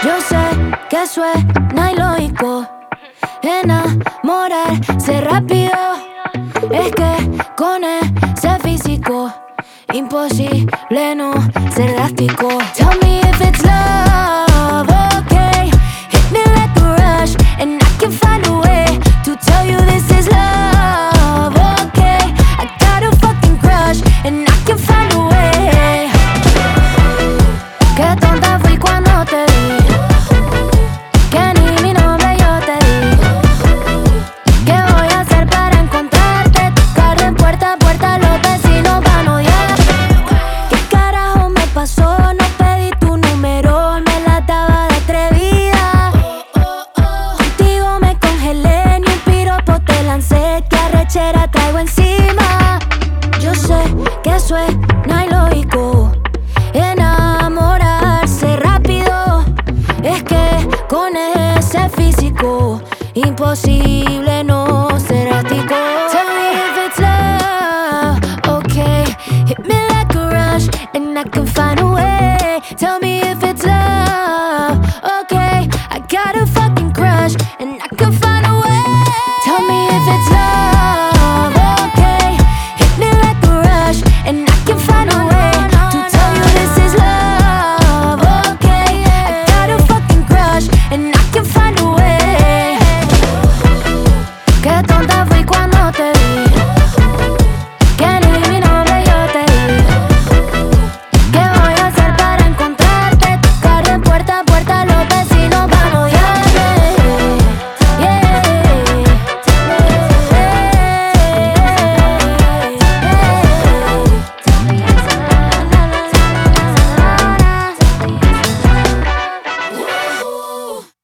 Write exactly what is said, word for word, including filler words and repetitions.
Yo sé que suena ilógico enamorarse rápido. Es que con ese físico imposible no ser drástico. Tell me if it's love, okay. Hit me like a rush and I can find a way to tell you this is love, okay. I got a fucking crush and I can find a way. Qué tonta fui cuando te vi, que ni mi nombre yo te di. ¿Qué voy a hacer para encontrarte? Tocar de puerta a puerta, los vecinos van a odiar. ¿Qué carajo me pasó? No pedí tu número, me la daba de atrevida. Contigo me congelé, ni un piropo te lancé. Qué arrechera traigo encima. Yo sé que suena ilógico enamorarse rápido. Es que con ese físico imposible no ser errático. Tell me if it's love, okay. Hit me like a rush and I can find a way. Tell me if it's love, okay.